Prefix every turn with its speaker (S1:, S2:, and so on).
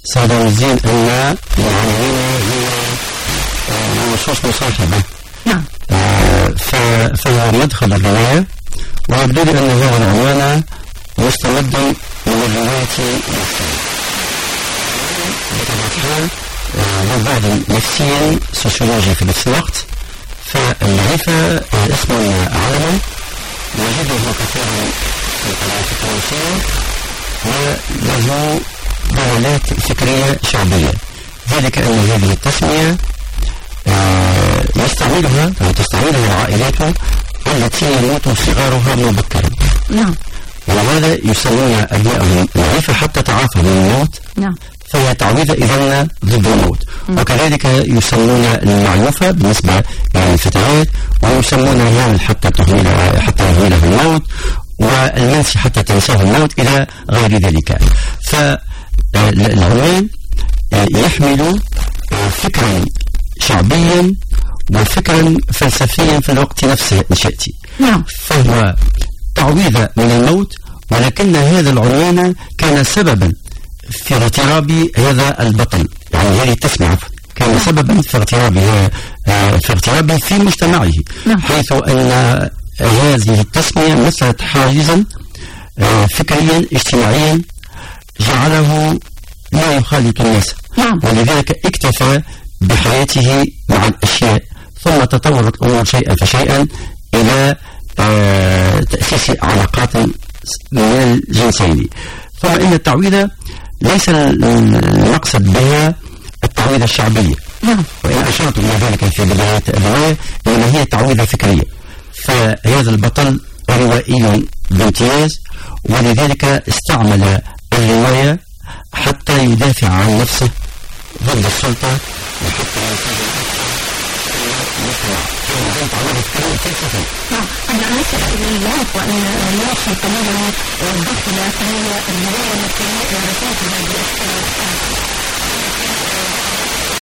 S1: صدام الدين أن العناوين هي نصوص مصاحبة.
S2: نعم.
S1: فهو مدخل الرواية، ويبدو لي أن هذا العنوان مستمد من الرواية نفسها بطبيعة الحال وبعد نفسي سوسيولوجي في نفس الوقت. فالمعرفة اسم عالمي نجده كثيرا في القنوات التونسية وله دلالات فكرية شعبية، ذلك أن هذه التسمية تستعملها العائلات التي يموت صغارها مبكرا.
S2: نعم.
S1: ولهذا يسمون أبنائهم المعرفة حتى تعافوا من الموت.
S2: نعم.
S1: فهي تعويذة إذن ضد الموت. وكذلك يسمون المعيوفة بالنسبة للفتيات، ويسمون الهام حتى يهملها الموت، والمنسي حتى تنساه الموت إلى غير ذلك. فالعنوان يحمل فكرا شعبيا وفكرا فلسفيا في الوقت نفسه إن شئت.
S2: نعم.
S1: فهو تعويذة من الموت، ولكن هذا العنوان كان سببا في اغتراب هذا البطل، يعني هذه التسمية كان سببا في اغترابه في مجتمعه. حيث أن هذه التسمية مثلت حاجزا فكريا اجتماعيا جعله لا يخالط الناس، ولذلك اكتفى بحياته مع الأشياء، ثم تطورت الأمور شيئا فشيئا إلى تأسيس علاقات من الجنسين. ثم إن التعويذة ليس المقصد بها التعويذة الشعبية، وإن أشرت إلى ذلك في بداية الرواية، إنما هي تعويذة فكرية. فهذا البطل روائي بامتياز، ولذلك استعمل الرواية حتى يدافع عن نفسه ضد السلطة، وحتى
S2: أنا أسف إليك وأن نوصل قليلا دخل فهي الرواية التي رسمتها بأسفل